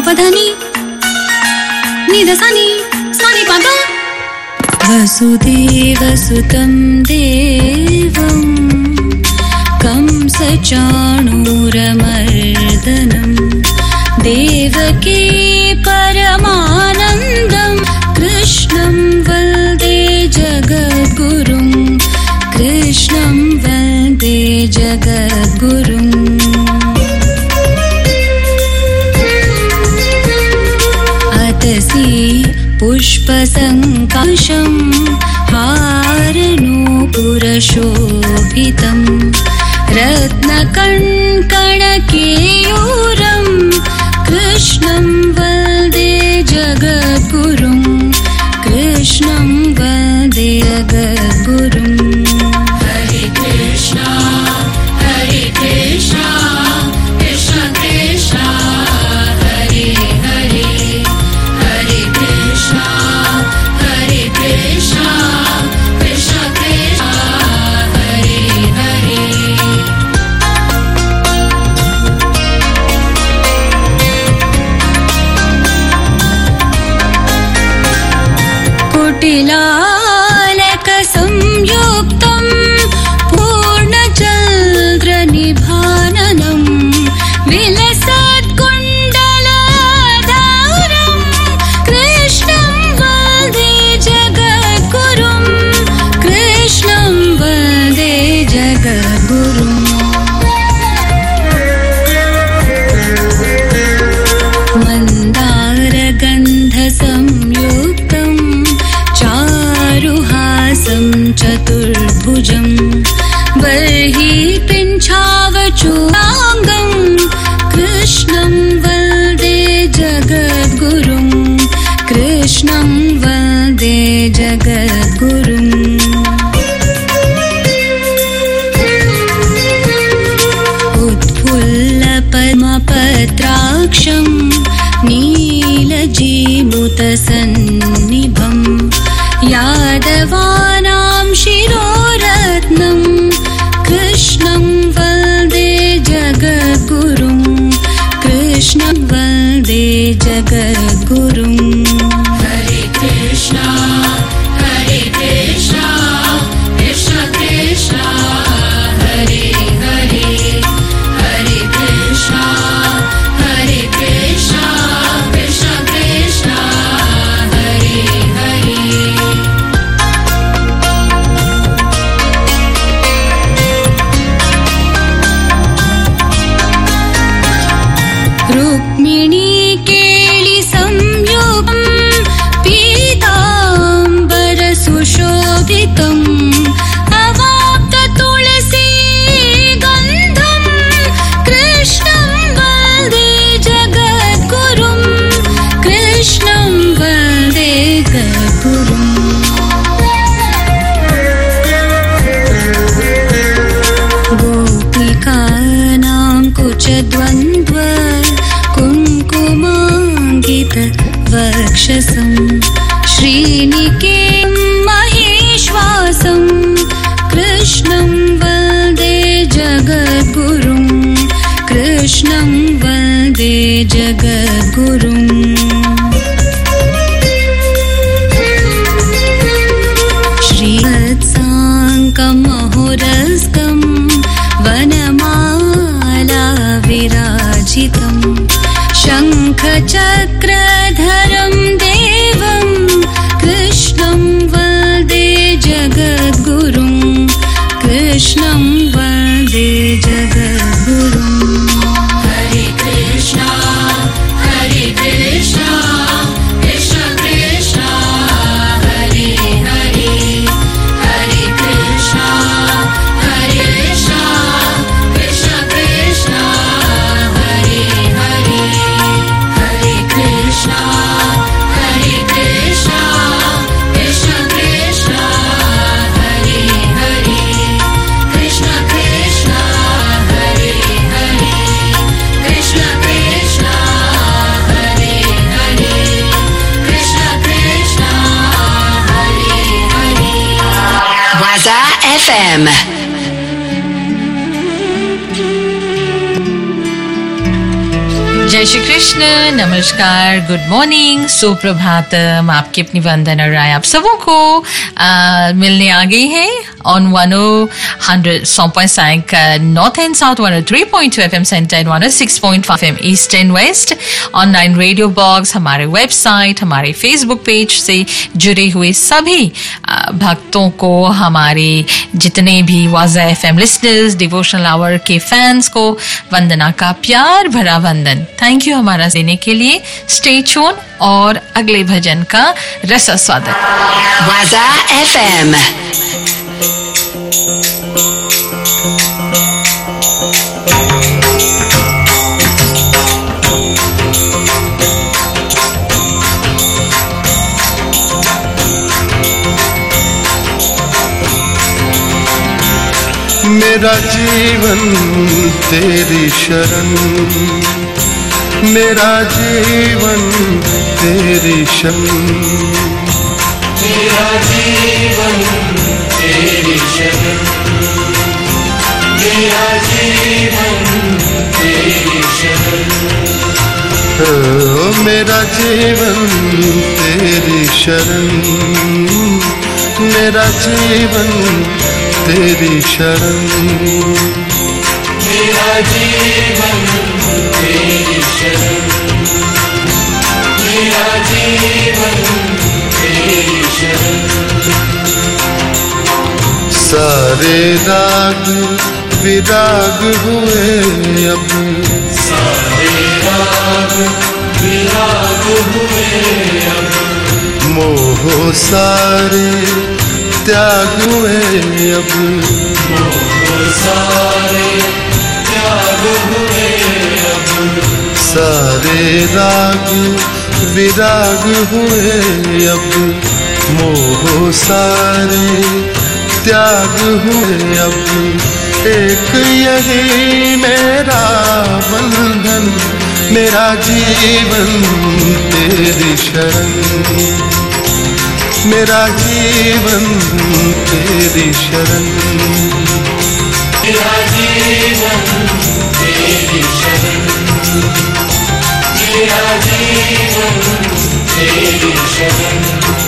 पधनी निदसनी स्वानि पद वसुदेवसुतं देवं कंसचाणूरमर्दनं देवकी परमानन्दं कृष्णं वन्दे जगद्गुरुं कृष्णं वन्दे जगद्गुरुम् पुष्पसङ्काशं हारनूपुरशोभितं रत्नकङ्कणकेयूरं कृष्णं वन्दे जगद्गुरुं कृष्णं वन्दे जगद्गुरुम् हरे कृष्णा कृष्ण कृष्ण हरे हरे हरे कृष्णा कृष्ण कृष्ण हरे हरे कुटिलालकसंयुक्तं पूर्णचन्द्रनिभाननं विलसत्कुण्डलाधारं कृष्णं वन्दे जगद्गुरुं कृष्णं वन्दे जगद्गुरुम् मन्दारगन्धसंयुक्तं चारुहासं चतुर्भुजं बर्हिपिञ्छावचूडाङ्गं कृष्णं वन्दे जगद्गुरुं कृष्णं वन्दे जगद्गुरुम् उत्फुल्लपद्मपत्राक्षं नीलजीमुतसन्निभं यादवानां शिरोरत्नं कृष्णं वन्दे जगद्गुरुं कृष्णं वन्दे जगद्गुरुम् हरे कृष्णा कृष्ण कृष्ण हरे हरे हरे कृष्णा कृष्ण कृष्ण हरे हरे रुक्मिणी केलिसंयुगं पीताम्बरसुशोभितम् अवाप्ततुलसीगन्धं कृष्णं वन्दे जगद्गुरुं कृष्णं वन्दे जगद्गुरुम् गोपिकानां कुचद्वन्द्व कुङ्कुमाङ्गितवक्षसं श्रीनिकेतं महेश्वासं कृष्णं वन्दे जगद्गुरुं कृष्णं वन्दे जगद्गुरुम् श्रीवत्साङ्कमहोरस्कं वनमाला विराजितं शङ्खचक्रधरं देवं कृष्णं वन्दे जगद्गुरुं कृष्णं वन्दे जगद्गुरुम् हरे कृष्णा कृष्ण कृष्ण हरे हरे हरे कृष्णा कृष्ण कृष्ण हरे हरे हरे कृष्णा कृष्ण कृष्ण हरे हरे कृष्ण कृष्ण हरे हरे कृष्ण कृष्ण हरे हरे कृष्ण कृष्ण हरे हरे Waza FM. जय श्री कृष्ण, नमस्कार, गुड मॉर्निंग, सुप्रभातम। आपकी अपनी वंदना राय आप सबों को मिलने आ गई है on 100.5 north and south, 103.2 FM centre, 106.5 FM east and west, online radio box, हमारे वेबसाइट, हमारे फेसबुक पेज से जुड़े हुए सभी भक्तों को, हमारे जितने भी वाज़ा FM लिसनर्स, डिवोशनल आवर के फैंस को वंदना का प्यार भरा वंदन। थैंक यू हमारा देने के लिए। स्टे ट्यून और अगले भजन का रस स्वागत। वाज़ा FM मेरा जीवन तेरी शरण, मेरा जीवन तेरी शरण, मेरा जीवन तेरी शरण, मेरा जीवन तेरी शरण, मेरा जीवन तेरी शरण, मेरा जीवन तेरी शरण, मेरा जीवन तेरी शरण, मेरा जीवन तेरी शरण। सारे राग विराग हुए अब, सारे राग विराग हुए अब, मोह सारे त्याग हुए अब, मोह सारे त्याग हुए अब, सारे राग विराग हुए अब, मोह सारे त्याग हुए अब, एक यही मेरा बंधन, मेरा जीवन तेरी शरण, मेरा जीवन तेरी शरण, मेरा जीवन तेरी शरण, मेरा जीवन तेरी शरण।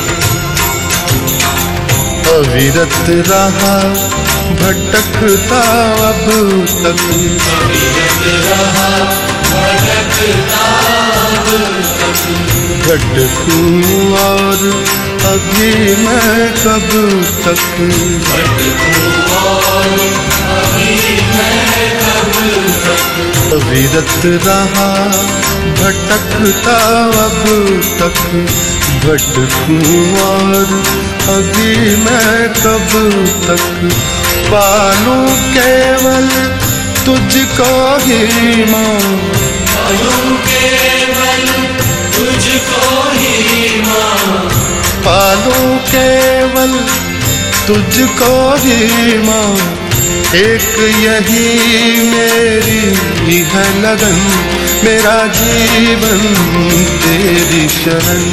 अविरत रहा भटकता अब तक, अविरत रहा भटकता अब तक, भटकूं और अभी मैं कब तक, भटकूं और अभी मैं कब तक, अविरत रहा भटकता अब तक, भटकूं और अभी मैं कब तक, पालूं केवल तुझको ही माँ, पालूं केवल तुझको ही माँ, पालूं केवल तुझको ही माँ, एक यही मेरी है लगन, मेरा जीवन तेरी शरण,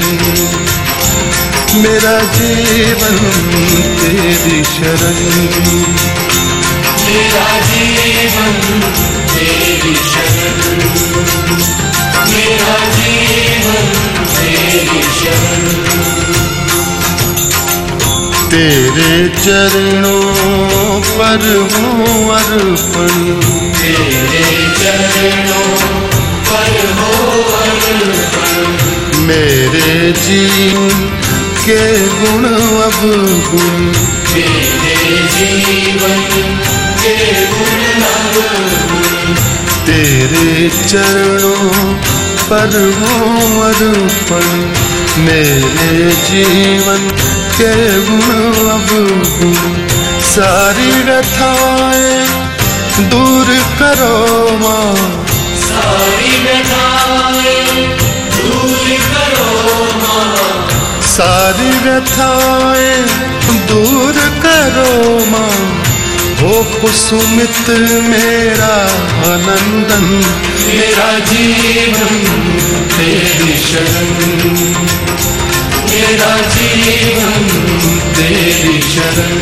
मेरा जीवन तेरी शरण, मेरा जीवन तेरी शरण, मेरा जीवन तेरी शरण। तेरे चरणों पर हूँ अर्पण, तेरे चरणों पर हो अर्पण, मेरे जीवन के गुण अब गुण, मेरे जीवन के गुण अब गुण, तेरे चरणों पर हूँ अर्पण, मेरे जीवन के गुण अब गुण, सारी व्यथाएं दूर करो माँ, सारी व्यथाएं दूर करो माँ, सारी व्यथाएं दूर करो माँ, हो कुसुमित मेरा आनंदन, मेरा जीवन तेरी शरण, मेरा जीवन तेरी शरण।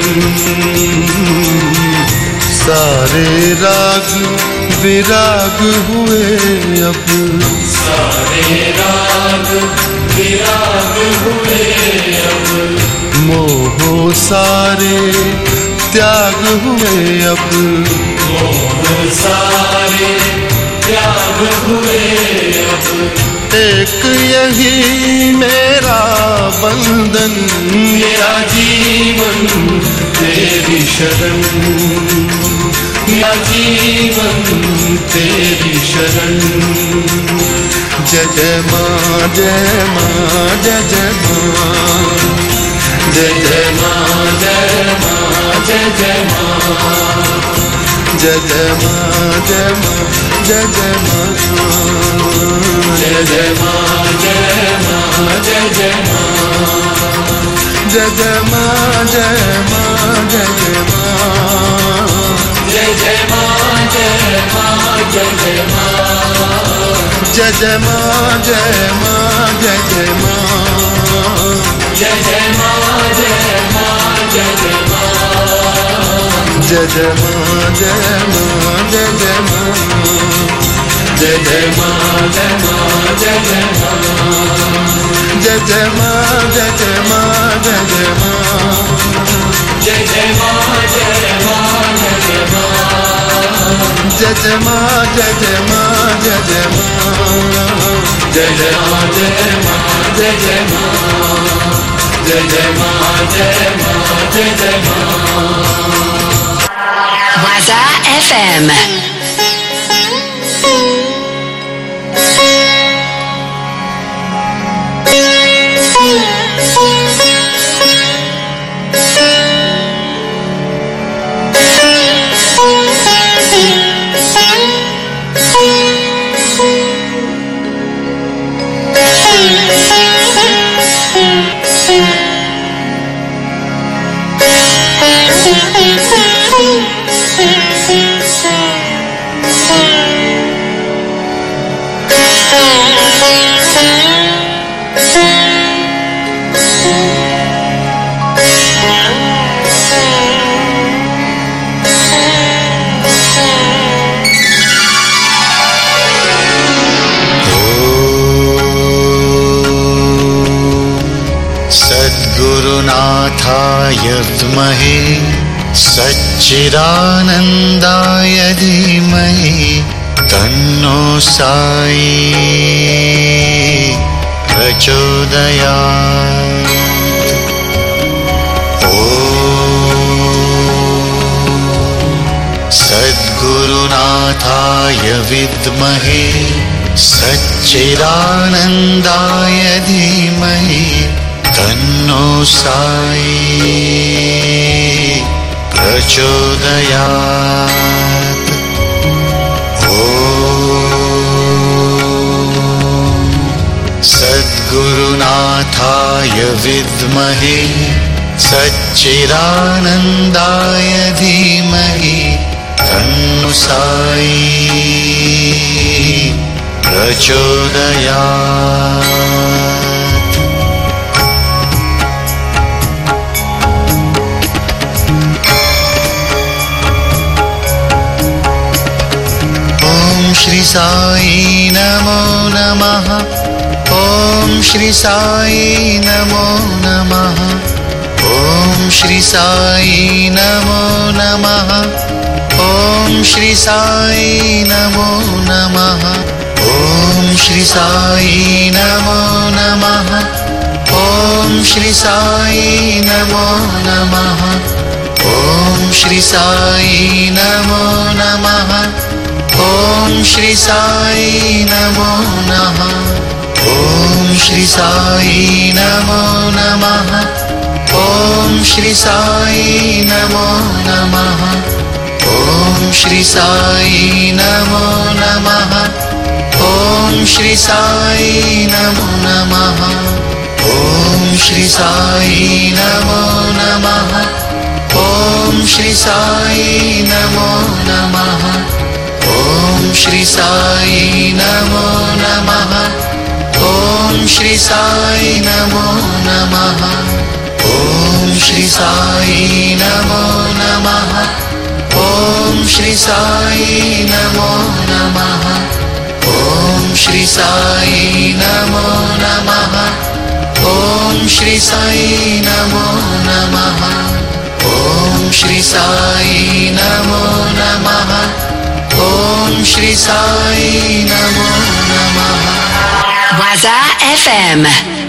सारे राग विराग हुए अब, सारे राग विराग हुए अब, मोह सारे त्याग हुए अब, मोह सारे त्याग हुए अब। एक यही मेरा बंधन, मेरा जीवन तेरी शरण, मेरा जीवन तेरी शरण। जय जय माँ जय माँ जय जय माँ, जय जय माँ जय माँ जय जय माँ, जय जय माँ जय माँ जय जय माँ, जय जय माँ जय माँ जय जय माँ, जय जय माँ जय माँ जय जय माँ, जय जय माँ जय माँ जय जय माँ, जय जय माँ जय माँ जय जय माँ, जय जय माँ जय माँ जय जय माँ, जय जय माँ जय माँ जय जय माँ, जय जय माँ जय माँ जय जय माँ, जय जय माँ जय जय माँ जय जय माँ, जय जय माँ जय माँ जय जय माँ, जय जय माँ जय जय माँ जय जय माँ, जय जय माँ जय माँ जय जय माँ, जय जय माँ जय माँ जय जय माँ। Waza FM. सद्गुरुनाथाय विद्महे सच्चिदानन्दाय धीमहि तन्नो साई प्रचोदयात्। ॐ सद्गुरुनाथाय विद्महे सच्चिदानन्दाय धीमहि तन्नो साई प्रचोदयात्। ॐ सद्गुरुनाथाय विद्महे सच्चिदानन्दाय धीमहि तन्नो साई प्रचोदयात्। श्री साई नमो नमः। ओम श्री साई नमो नमः। ओम श्री साई नमो नमः। ओम श्री साई नमो नमः। ओम श्री साई नमो नमः। ओम श्री साई नमो नमः। ओम श्री साई नमो नमः। ओम श्री साई नमो नमः। ओम श्री साई नमो नमः। ओम श्री साई नमो नमः। ओम श्री साई नमो नमः। ओम श्री साई नमो नमः। ओम श्री साई नमो नमः। ओम श्री साई नमो नमः। ओम श्री साई नमो नमः। ओम श्री साई नमो नमः। ओम श्री साई नमो नमः। ओम श्री साई नमो नमः। ओम श्री साई नमो नमः। ओम श्री साई नमो नमः। ओम श्री साई नमो नमः। ओम श्री साई नमो नमः। Waza FM.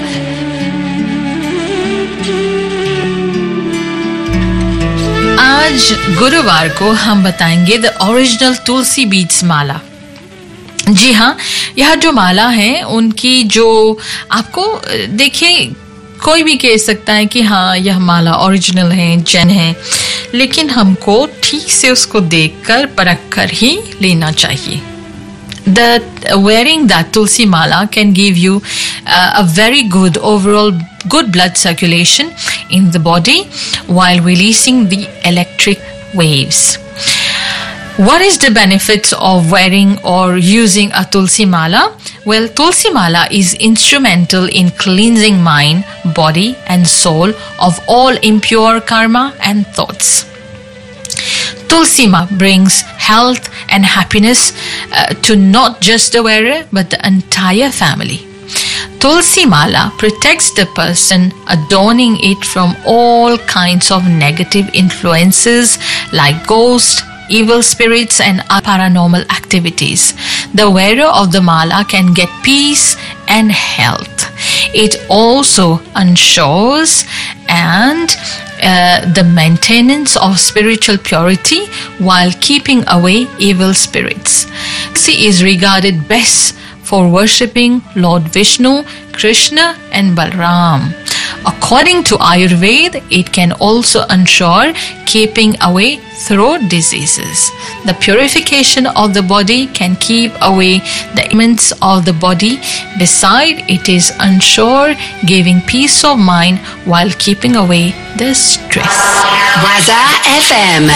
आज गुरुवार को हम बताएंगे the original tulsi beads mala. जी हाँ, यह जो माला है उनकी जो आपको देखिए कोई भी कह सकता है कि हाँ यह माला ओरिजिनल है, जैन है, लेकिन हमको ठीक से उसको देखकर परख कर ही लेना चाहिए। Wearing that Tulsi Mala can give you a very good overall good blood circulation in the body while releasing the electric waves. What is the benefits of wearing or using a Tulsi Mala? Well, Tulsi Mala is instrumental in cleansing mind, body and soul of all impure karma and thoughts. Tulsi Mala brings health and happiness to not just the wearer but the entire family. Tulsi Mala protects the person adorning it from all kinds of negative influences like ghosts, evil spirits and paranormal activities. The wearer of the mala can get peace and health. It also ensures and the maintenance of spiritual purity while keeping away evil spirits. Tulsi is regarded best for worshipping Lord Vishnu, Krishna and Balram. According to Ayurveda, it can also ensure keeping away throat diseases. The purification of the body can keep away the ailments of the body. Besides, it is ensure giving peace of mind while keeping away the stress. Waza FM.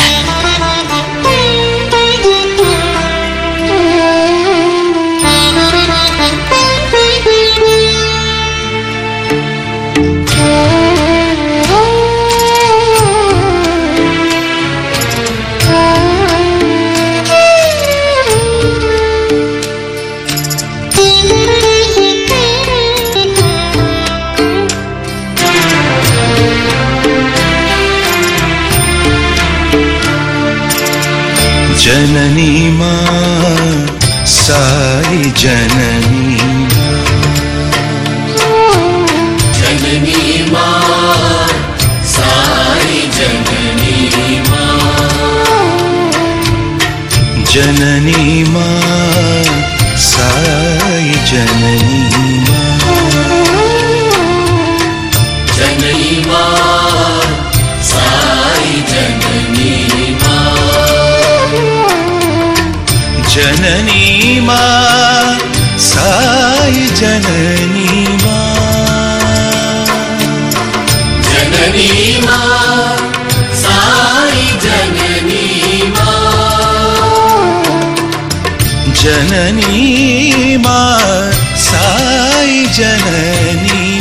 जननी माँ साई जननी जननी माँ साई जननी माँ जननी माँ साई जननी माँ जननी माँ साई जननी माँ जननी माँ साई जननी माँ जननी माँ साई जननी माँ जननी माँ साई जननी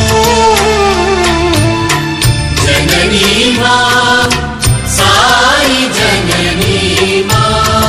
माँ जननी माँ साई जननी माँ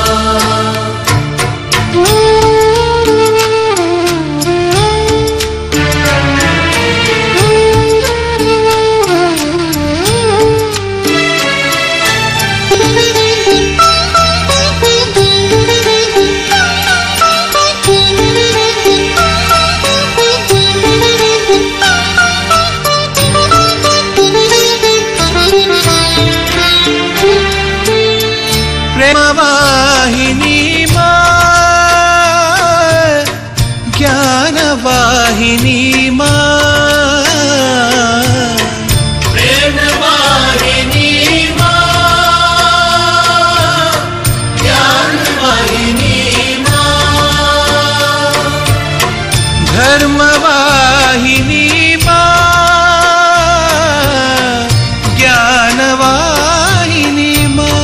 वाहिनी माँ ज्ञान वाहिनी माँ प्रेम वाहिनी माँ ज्ञान वाहिनी माँ धर्म वाहिनी माँ ज्ञान वाहिनी माँ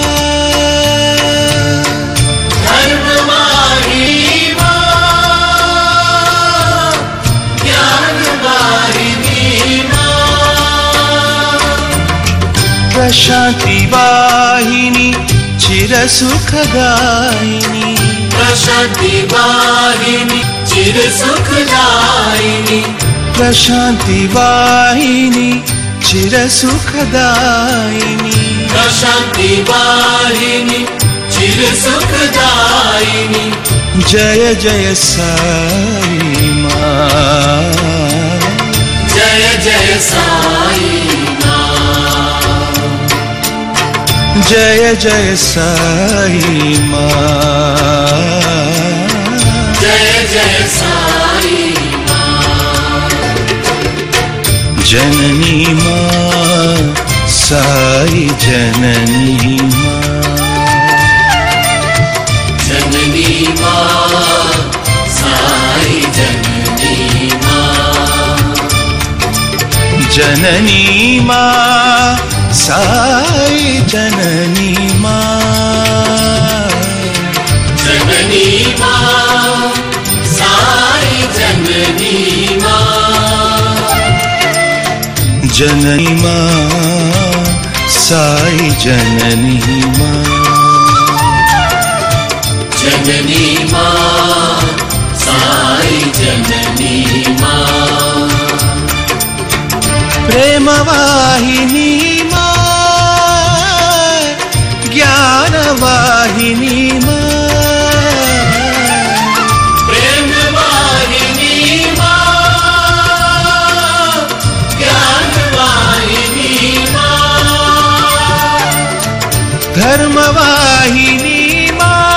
प्रशांति वाहिनी चिर सुखदायिनी प्रशांति वाहिनी चिर सुखदायिनी प्रशांति वाहिनी चिर सुखदायिनी प्रशांति वाहिनी चिर सुखदायिनी जय जय साई माँ जय जय साई माँ जय जय साई माँ जय जय साई जननी माँ साई जननी माँ जननी माँ साई जननी माँ जननी माँ साई जननी माँ जननी माँ साई जननी माँ जननी माँ साई जननी माँ जननी माँ साई जननी माँ प्रेम वाहिनी माँ ज्ञान वाहिनी माँ प्रेम वाहिनी माँ ज्ञान वाहिनी माँ धर्म वाहिनी माँ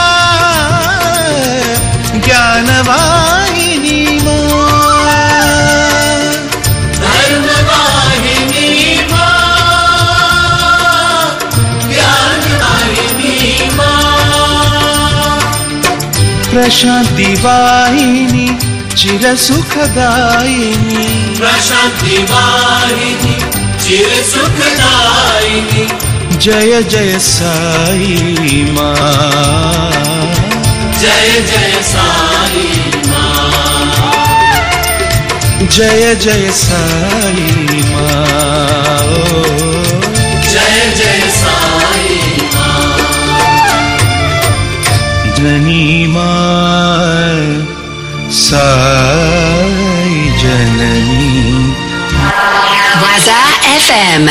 ज्ञान वाहिनी माँ धर्म वाहिनी माँ ज्ञान वाहिनी माँ प्रशांति वाहिनी चिर सुखदायिनी प्रशांति वाहिनी चिर सुखदायिनी जय जय साई माँ जय जय साई माँ जय जय साई माँ जय जय साई माँ जननी माँ साई जननी Waza FM.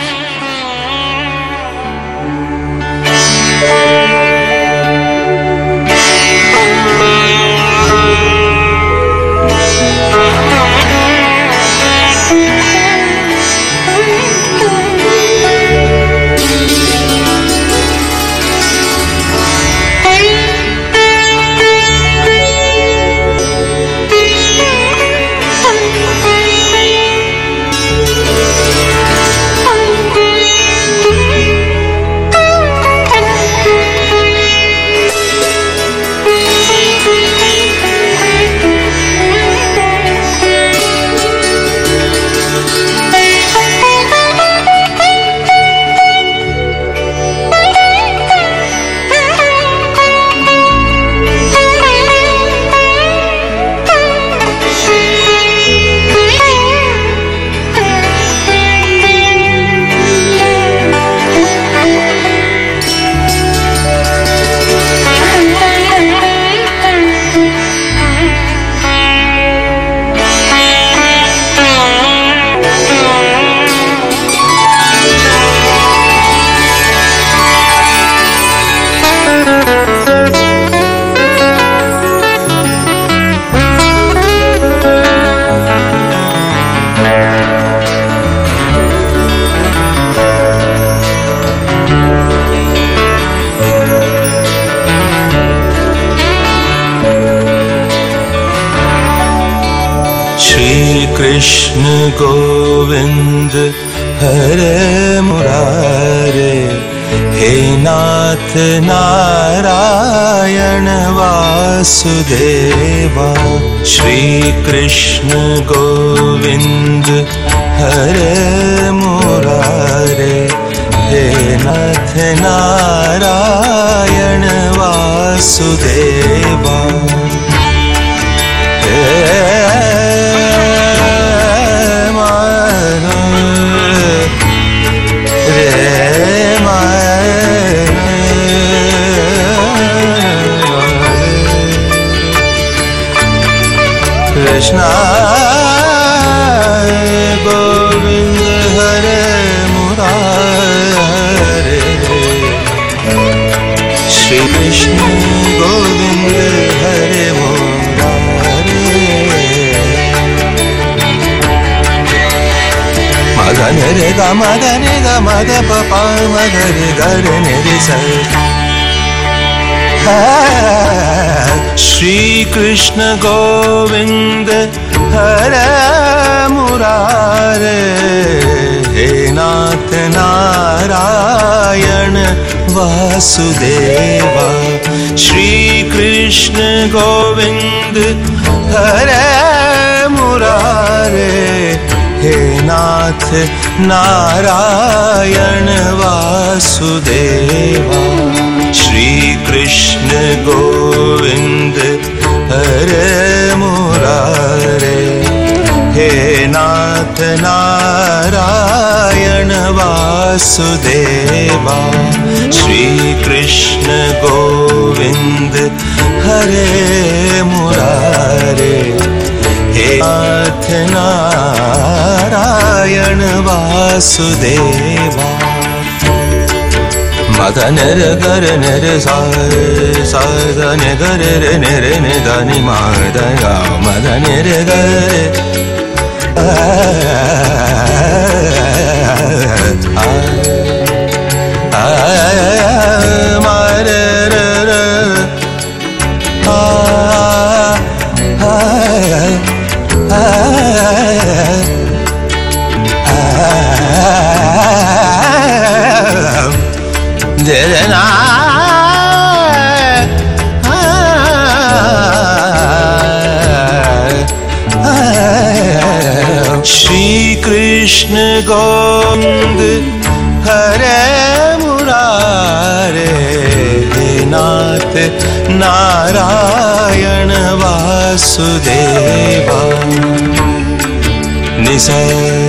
कृष्ण गोविंद हरे मुरारे हे नाथ नारायण वासुदेवा श्री कृष्ण गोविंद हरे मुरारे हे नाथ नारायण वासुदेवा रे गा मा दा रे गा मा दा प पा मा गा रे गा रे ने रे सा। श्री कृष्ण गोविंद हरे मुरारे, हे नाथ नारायण वासुदेवा। श्री कृष्ण गोविंद हरे मुरारे, हे नाथ नारायण वासुदेवा। श्री कृष्ण गोविंद हरे मुरारे, हे नाथ नारायण वासुदेवा। श्री कृष्ण गोविंद हरे मुरारे, हे नाथ नारायण वासुदेवा। मदन रे गर ने रे सा सा दा ने गर रे ने रे ने दा नि मा दा गा मदन रे गर मा रे रे रे श्री कृष्ण गोविंद हरे मुरारे, हे नाथ नारायण वासुदेवा। निसा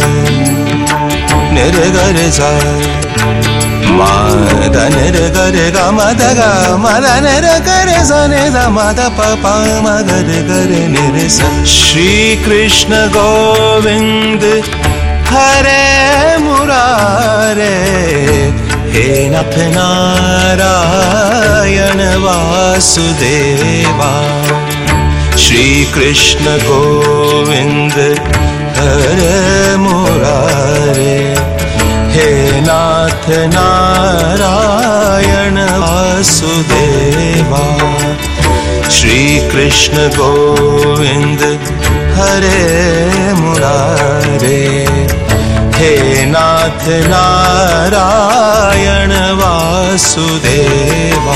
निर्गर सा मा दा निर गर गा मा दा गा मा दा निर गर सा ने दा मा दा प पा मा गर गर निर सा। श्री कृष्ण गोविंद हरे मुरारे, हे नाथ नारायण वासुदेवा। श्री कृष्ण गोविंद हरे मुरारे, हे नाथ नारायण वासुदेवा। श्री कृष्ण गोविंद हरे मुरारे, हे नाथ नारायण वासुदेवा।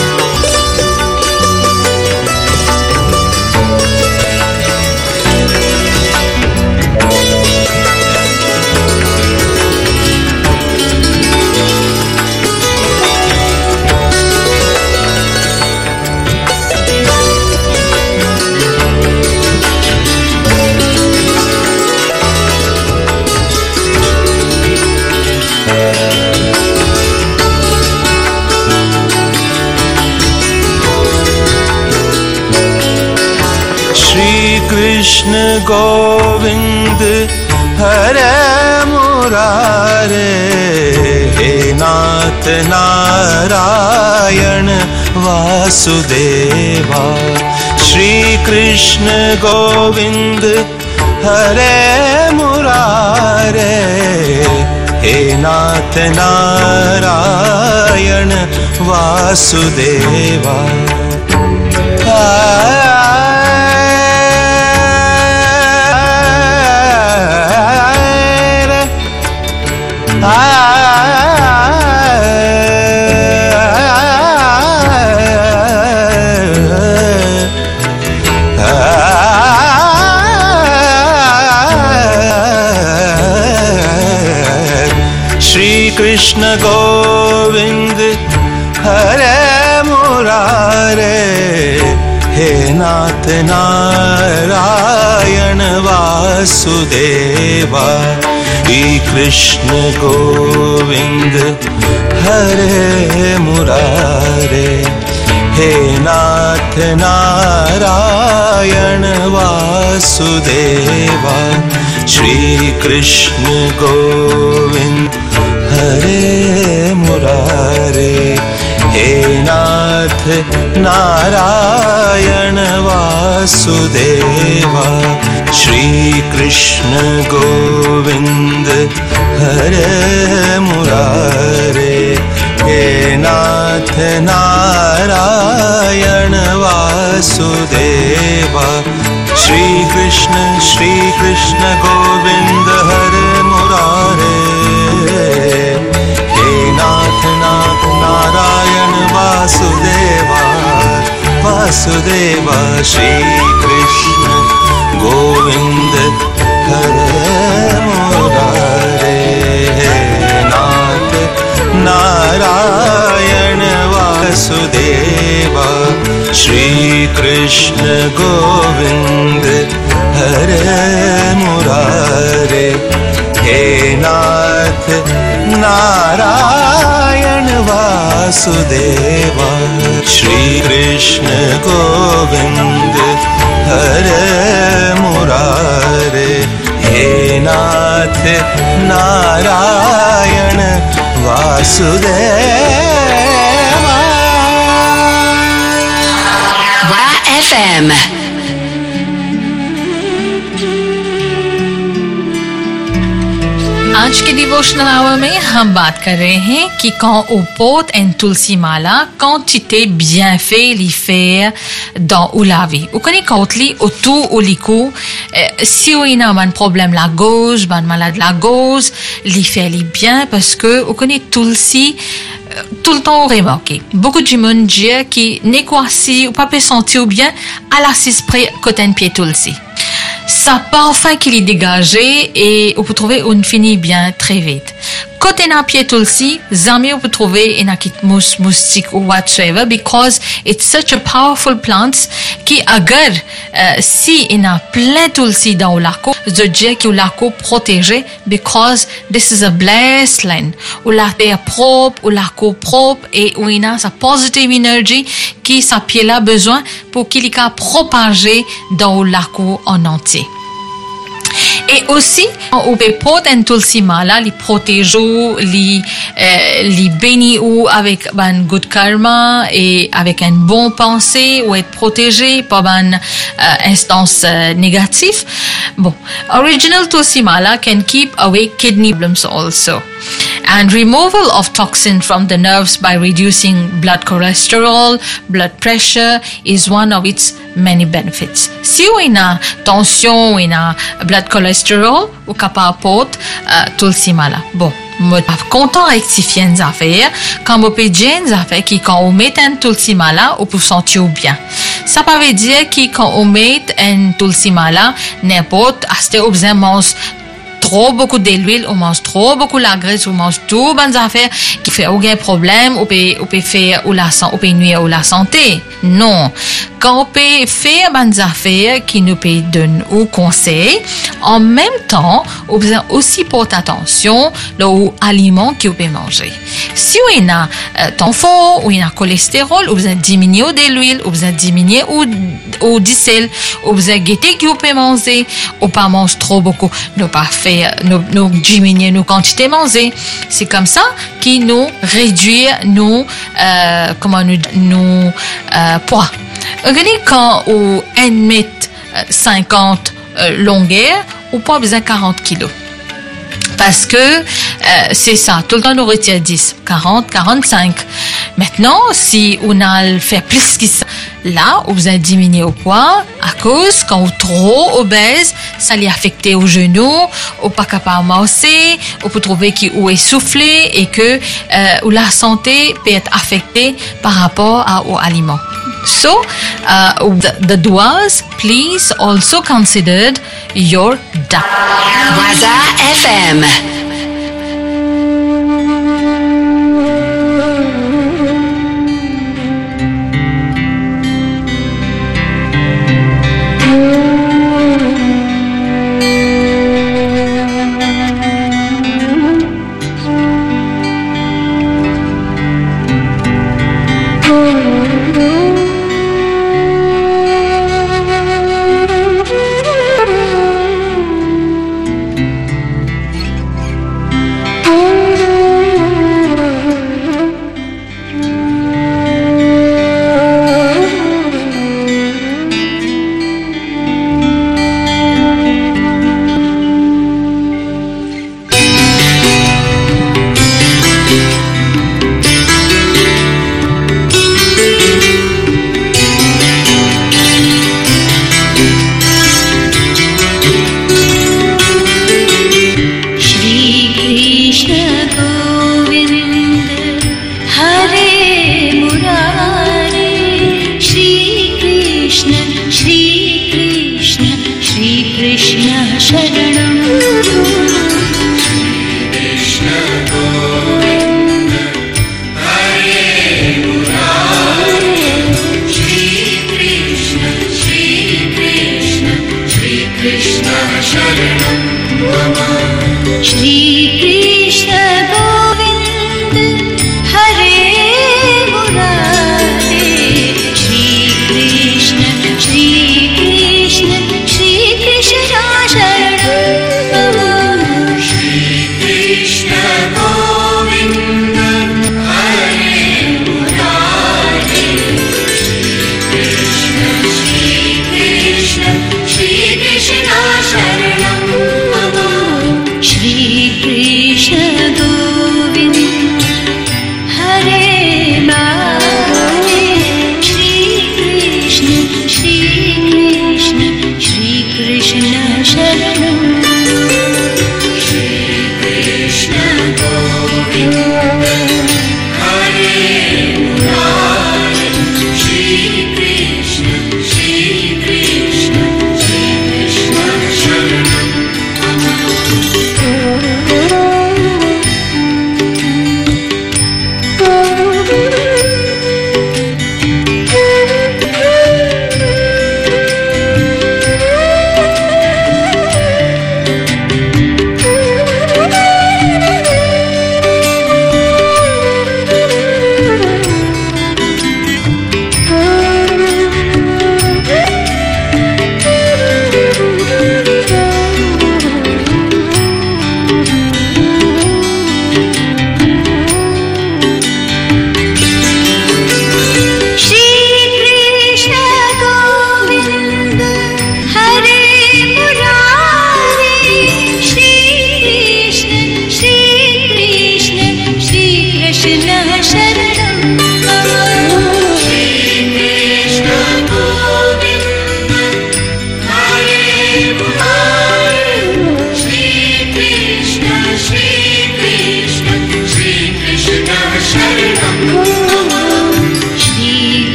कृष्ण गोविंद हरे मुरारे, हे नाथ नारायण वासुदेवा। श्री कृष्ण गोविंद हरे मुरारे, हे नाथ नारायण वासुदेवा। श्री कृष्ण गोविंद हरे मुरारे, हे नाथ नारायण वासुदेवा। श्री कृष्ण गोविंद हरे मुरारे, हे नाथ नारायण वासुदेवा। श्री कृष्ण गोविंद हरे मुरारे, हे नाथ नारायण वासुदेवा श्री कृष्ण गोविंद हरे मुरारे हे नाथ नारायण वासुदेवा श्री कृष्ण गोविंद हरे मुरारे हे नाथ नारायण वासुदेवा वासुदेवा श्री कृष्ण गोविंद हरे मुरारे हे नाथ नारायण वासुदेवा श्री कृष्ण गोविंद हरे मुरारे हे नाथ नारायण वासुदेवा श्री कृष्ण गोविंद हरे मुरारे हे नाथ नारायण वासुदेवा FM. आज के डिवोशनल आवर में हम बात कर रहे हैं कि quand on porte une tulsi mala, quantité bien fait li faire dans la vie. Ou connaît quand li autour ou liku, si on a un problème la gauche, ban malade la gauche, li fait li bien parce que on connaît tulsi tout le temps remarqué. Beaucoup de monde dit qui n'est quoi si ou pas peut sentir bien à la près côté un pied tulsi. Ça parfum qu'il est dégagé et on peut trouver une finit bien très vite. Côté un pied tulsi, jamais on peut trouver une akit moustique ou whatsoever because it's such a powerful plant qui agar si il y a plein tulsi dans l'arco, je dis que l'arco protégé because this is a blessed land. Où l'arco est propre, où l'arco propre et où il y a sa positive energy qui sa pied là besoin pour qu'il y a propagé dans l'arco en entier. Et aussi, on peut porter un tulsi mala, les protéger, les bénir avec un good karma et avec une bonne pensée ou être protégé par une instance négative. Bon, original tulsi mala can keep away kidney problems also. And removal of toxin from the nerves by reducing blood cholesterol, blood pressure is one of its many benefits. Si on a tension, on a blood cholesterol, on capable porter tulsi mala. Bon, moi content rectifier une affaire quand on peut dire une affaire qui quand on met un tulsi mala on peut sentir bien. Ça pas veut dire que quand on met un tulsi mala n'importe à ce objet mange trop beaucoup d'huile, on mange trop beaucoup la graisse, on mange tout bonnes affaires qui fait aucun problème, on peut faire ou la santé, on peut nuire ou la santé. Non. Quand on peut faire bonnes affaires qui nous peut donner ou conseil, en même temps, on peut aussi porter attention aux aliments qu'on peut manger. Si on a tension ou on a cholestérol, on peut diminuer de l'huile, on peut diminuer ou du sel, on peut guetter qu'on peut manger, on pas manger trop beaucoup, ne pas faire, nous diminuer nos quantités manger. C'est comme ça qui nous réduit nos poids. Regardez quand on 1m50 longueur, on pas besoin 40 kilos. Parce que c'est ça, tout le temps on retire 10, 40, 45. Maintenant, si on a fait plus que ça, là, on vous a diminué au poids à cause quand on est trop obèse, ça lui affecte aux genoux, on pas capable de marcher, on peut trouver qu'il est essoufflé et que la santé peut être affectée par rapport aux aliments. So, the doers, please also consider your diet. Waza FM.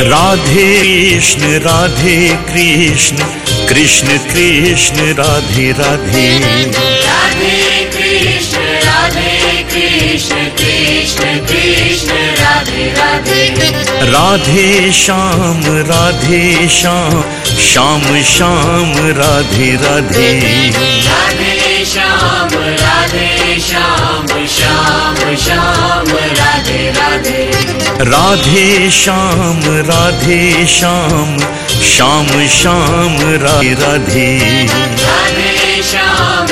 Radhe Krishna Krishna Krishna Radhe Radhe Radhe Krishna Krishna Krishna Radhe Radhe Radhe Shyam Shyam Shyam Radhe Radhe Radhe Shyam Shyam Shyam Radhe Radhe Radhe Shyam Shyam Shyam Radhe Radhe Radhe Shyam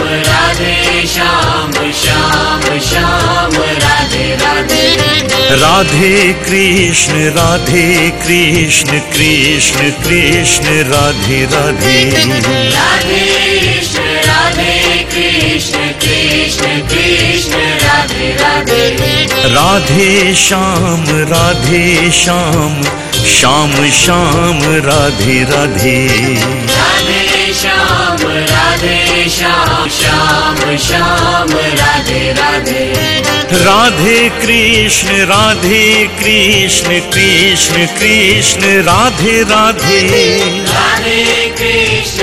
Shyam Shyam Radhe Radhe Radhe Krishna Krishna Krishna Radhe Radhe Radhe Krishna Krishna Krishna Radhe Radhe Radhe Shyam Shyam Shyam Radhe Radhe Radhe Shyam Shyam Shyam Radhe Radhe Radhe Krishna Krishna Krishna Radhe Radhe Radhe Krishna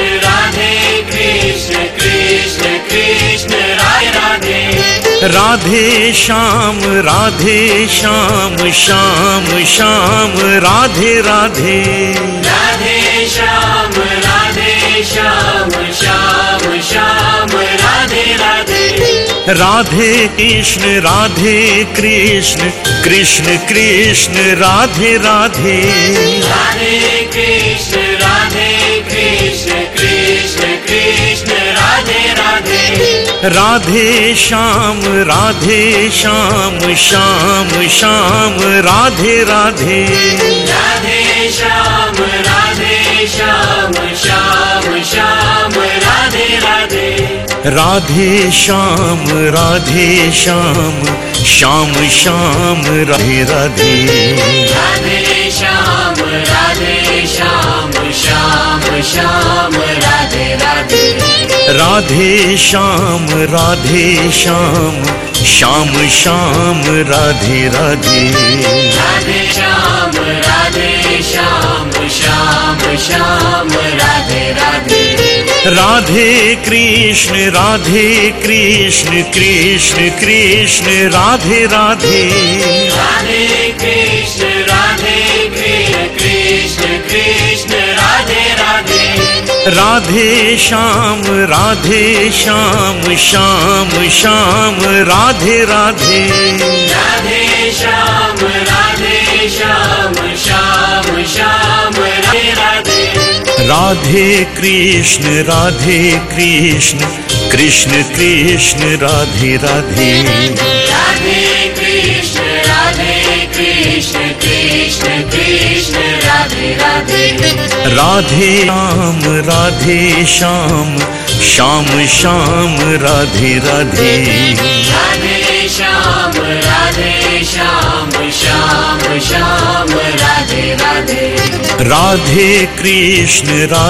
Krishna Krishna Radhe Radhe Radhe Shyam Shyam Shyam Radhe Radhe Radhe Shyam Shyam Shyam Radhe Radhe Radhe Krishna Krishna Krishna Radhe Radhe Radhe Krishna Krishna Krishna Radhe Radhe Radhe Shyam Shyam Shyam Radhe Radhe Radhe Shyam Shyam Radhe Radhe Radhe Shyam Shyam Shyam Radhe Radhe Radhe Shyam Shyam Radhe Radhe Radhe Shyam Shyam Shyam Radhe Radhe Radhe Shyam Shyam Radhe Radhe Radhe Krishna Krishna Krishna Radhe Radhe Radhe Krishna Krishna Radhe Radhe Radhe Shyam Shyam Shyam Radhe Radhe Radhe Shyam Shyam Radhe Radhe Radhe Krishna Krishna Krishna Radhe Radhe Radhe Krishna Krishna Krishna Radhe Radhe Radhe Shyam Shyam Radhe Radhe Radhe Shyam Shyam Radhe Radhe Radhe Krishna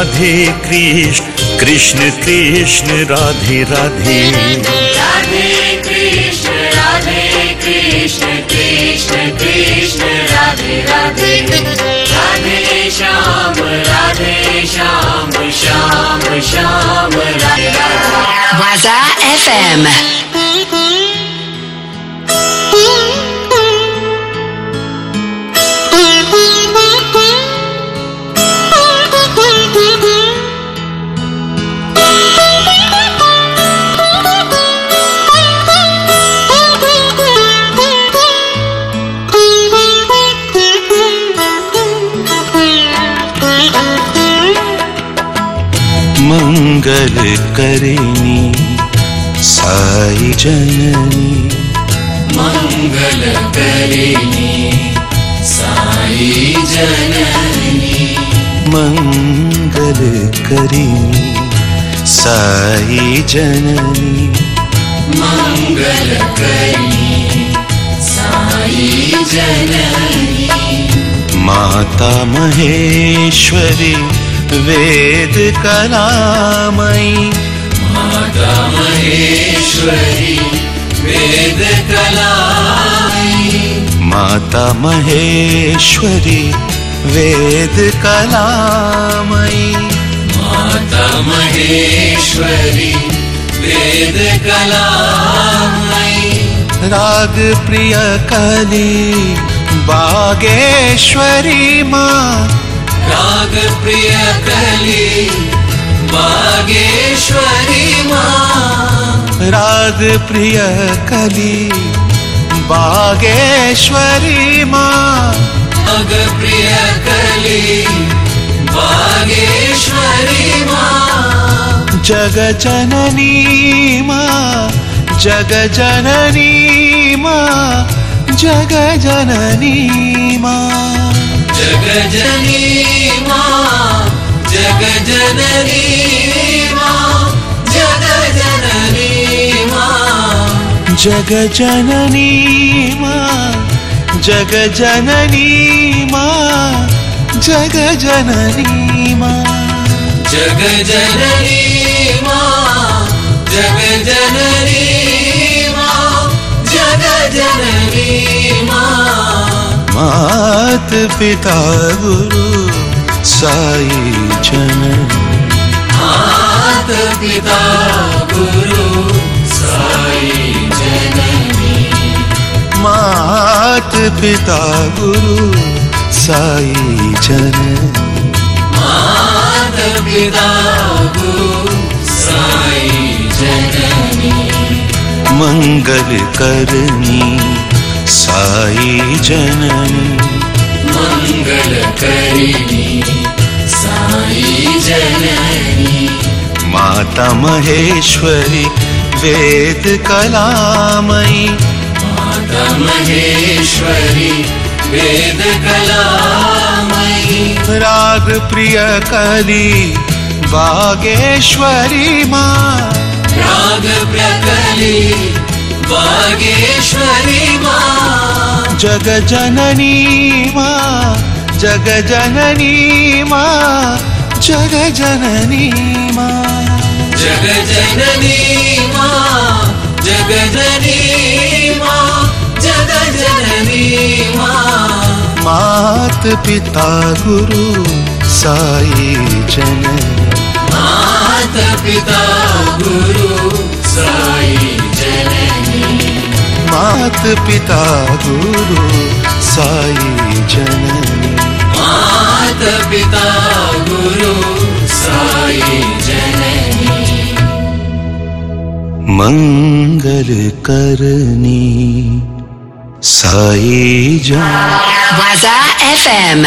Krishna Krishna Radhe Radhe Radhe Krishna Krishna Krishna Radhe Radhe Radhe Shyam Shyam Radhe Radhe Waza FM. मंगल करिणी साई जननी मंगल करिणी साई जननी मंगल करिणी साई जननी मंगल करिणी साई जननी माता महेश्वरी वेद कलामयी माता महेश्वरी वेद कलामयी माता महेश्वरी वेद कलामयी माता महेश्वरी वेद कलामयी राग प्रिय कली बागेश्वरी माँ राग प्रिय कली बागेश्वरी माँ राग प्रिय कली बागेश्वरी माँ राग प्रिय कली बागेश्वरी माँ जग जननी माँ जग जननी माँ जग जननी माँ जग जननी माँ जग जननी माँ जग जननी माँ जग जननी माँ जग जननी माँ जग जननी माँ जग जननी माँ जग जननी माँ जग जननी माँ मात पिता गुरु साई जननी मात पिता गुरु साई जननी मात पिता गुरु साई जननी मात पिता गुरु साई जननी मंगल करनी साई जननी मंगल करिणी साई जननी माता महेश्वरी वेद कलामयी माता महेश्वरी वेद कलामयी राग प्रिय कली बागेश्वरी माँ राग प्रकली बागेश्वरी माँ जग जननी माँ जग जननी माँ जग जननी माँ जग जननी माँ जग जननी माँ जग जननी माँ मात पिता गुरु साई जननी मात पिता गुरु साई जननी मात पिता गुरु साई जननी मात पिता गुरु साई जननी मंगल करनी साई जननी Waza FM.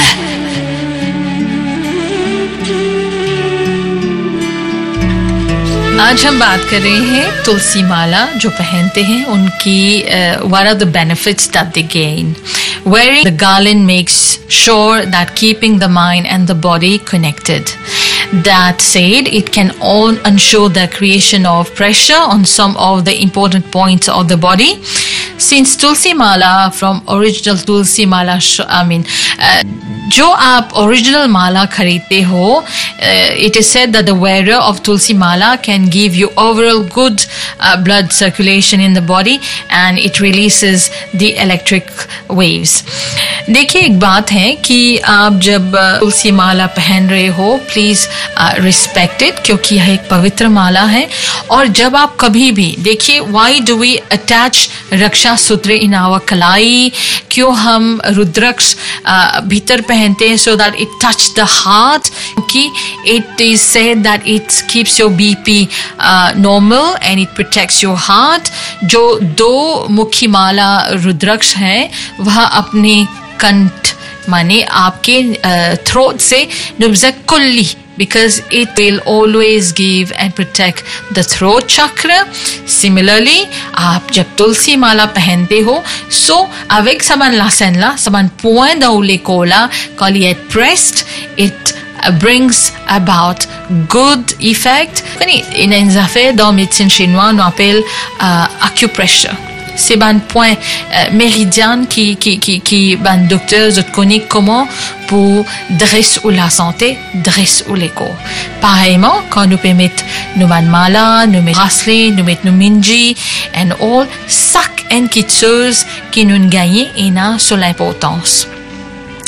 आज हम बात कर रहे हैं तुलसी माला जो पहनते हैं उनकी what are the benefits that they gain. Wearing the garland makes sure that keeping the mind and the body connected. That said, it can all ensure the creation of pressure on some of the important points of the body. Since Tulsi Mala from original Tulsi Mala, जो आप original माला खरीदते हो, it is said that the wearer of Tulsi Mala can give you overall good blood circulation in the body and it releases the electric waves. देखिए एक बात है कि आप जब तुलसी माला पहन रहे हो, प्लीज रिस्पेक्ट इट क्योंकि यह एक पवित्र माला है. और जब आप कभी भी देखिए, why do we attach रक्षा सूत्र इन आवर कलाई? क्यों हम रुद्राक्ष भीतर पहनते हैं so that it touch the heart? क्योंकि it is said that it keeps your BP normal and it protects your heart. जो दो मुखी माला रुद्राक्ष है वह अपने कंठ माने आपके थ्रोट से नुब्ज़ कुल्ली, because it will always give and protect the throat chakra. Similarly, आप जब तुलसी माला पहनते हो, so avec saman lasenla, saman point daule kola, kali et pressed, it brings about good effect. In une affaire dans médecine chinoise, on appelle acupressure. C'est un point méridien qui ban docteur je connais comment pour dresser ou la santé, dresser ou le corps. Pareillement, quand nous permettons nous mala, nous mettons bracelet, nous mettons nous minji and all, chaque une chose qui nous gagne et n'a sur l'importance.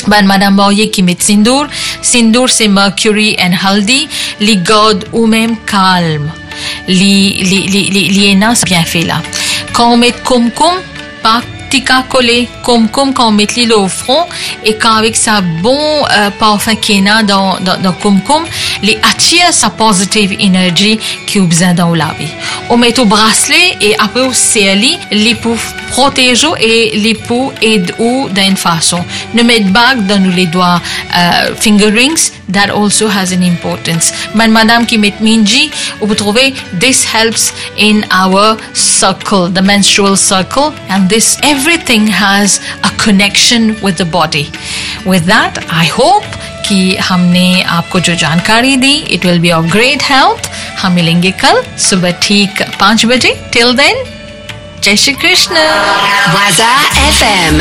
Ban Madame Boyer qui met Sindoor. Sindoor c'est Mercury and Haldi. Li God ou même calme. Li ena bien fait là. Quand on met Kumkum, pas tika collé Kumkum quand on met l'île au front et quand avec sa bon parfum Kena dans Kumkum, les attire sa positive energy qui est besoin dans la vie. On met au bracelet et après au serli, les pour protéger et les pour aider ou d'une façon. Ne mettre bague dans les doigts finger rings, that also has an importance. Madame qui met minji, vous pouvez trouver this helps in our circle, the menstrual circle, and this everything has a connection with the body. With that, I hope कि हमने आपको जो जानकारी दी, it will be of great help. हम मिलेंगे कल सुबह ठीक 5 बजे. Till then, जय श्री कृष्ण. Waza FM.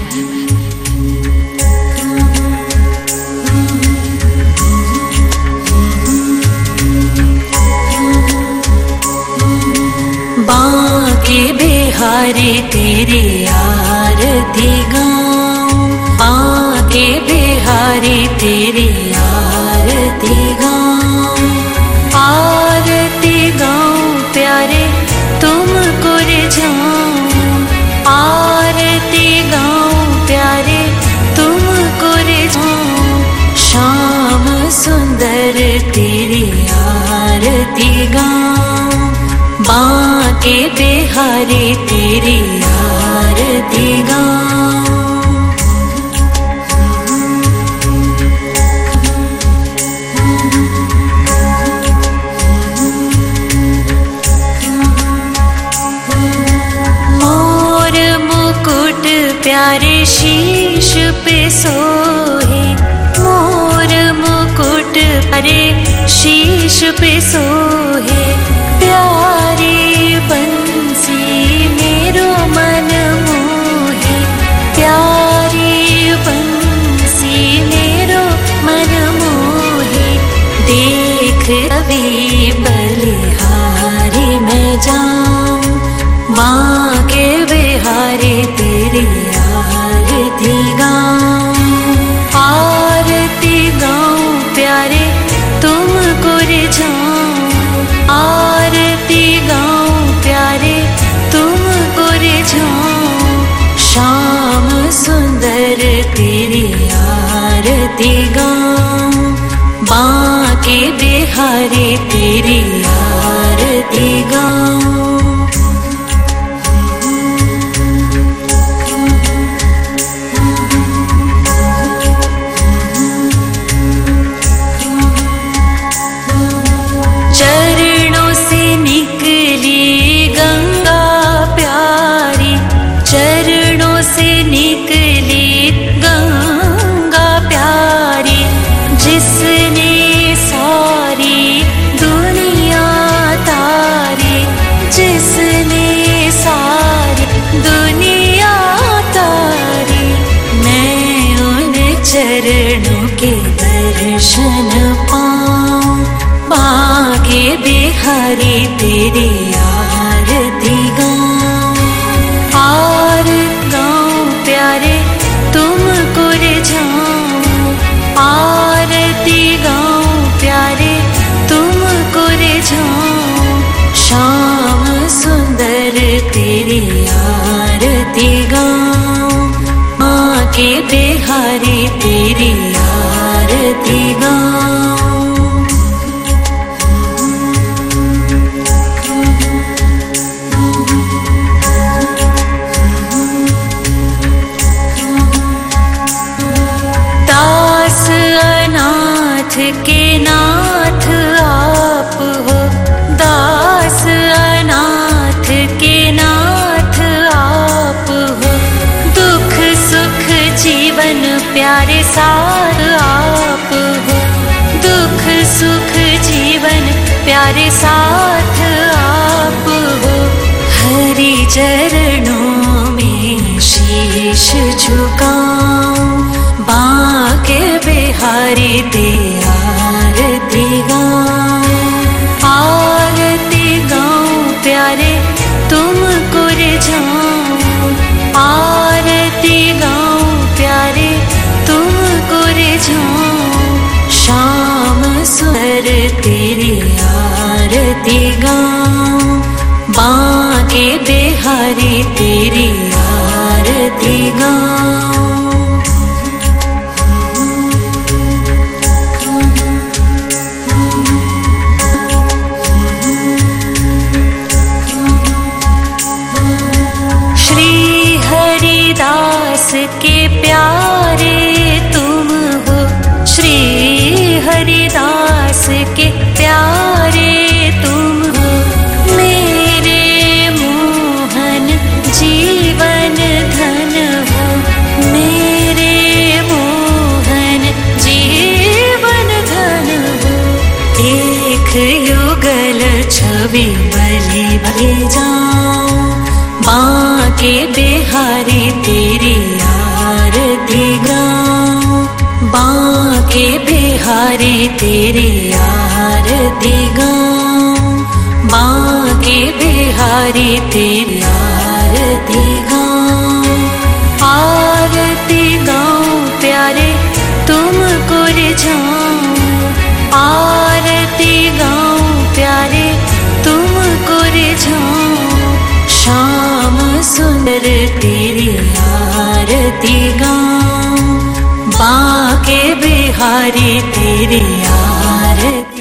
बांके बिहारी तेरी आरती गाऊं, बांके बिहारी तेरी आरती गाऊं, आरती गाऊं प्यारे तुमको रिझाऊं, आरती गाऊं प्यारे तुमको रिझाऊं, श्याम सुंदर तेरी आरती गाऊं, बांके बिहारी तेरी आरती गाऊं. मोर मुकुट प्यारे शीश पे सोहे, मोर मुकुट प्यारे शीश पे सोहे, प्यारी बंसी मेरो मन मोहे, प्यारी बंसी मेरो मन मोहे, देख अभी बलिहारी मैं जाऊं, बांके बिहारी तेरी आरती गाऊं, आरती गाऊं प्यारे तुमको रिझाऊं, आरती गाऊं प्यारे तुमको रिझाऊं, श्याम सुंदर तेरी आरती गाऊं, बांके बिहारी तेरी आरती गाऊं. चरणों से निकली गंगा प्यारी, चरणों से निकली गंगा प्यारी, जिसने सारी दुनिया तारी, जिसने सारी दुनिया तारी, मैं उन चरणों के दर्शन पाऊं, बांके बिहारी तेरी आरती गाऊं, आरती गाऊं प्यारे तुमको रिझाऊं, आरती गाऊं प्यारे तुमको रिझाऊं, श्याम सुंदर तेरी आरती गाऊं, बांके बिहारी तेरी आरती गाऊं. के नाथ आप हो, दास अनाथ के नाथ आप हो, दुख सुख जीवन प्यारे साथ आप हो, दुख सुख जीवन प्यारे साथ आप हो, हरि चरणों में शीश झुकाऊं, बांके बिहारी तेरी आरती गाऊं, आरती गाऊं प्यारे तुमको रिझाऊं, आरती गाऊं प्यारे तुम सुंदर तेरी आरती गाऊं, बांके बिहारी तेरी आरती गाऊं। हरिदास के प्यारे तुम हो, श्री हरिदास के प्यारे तुम हो, मेरे मोहन जीवन धन हो, मेरे मोहन जीवन धन हो। एक युगल छवि बलि भेजाऊं, बांके बिहारी तेरी आरती गाऊं, बांके बिहारी तेरी आरती गाऊं, बांके बिहारी तेरी आरती गाऊं। आरती गाऊं प्यारे तुमको रिझाऊं, आरती गाऊं प्यारे तुमको रिझाऊं। श्याम सुंदर तेरी आरती गाऊं, बांके बिहारी तेरी आरती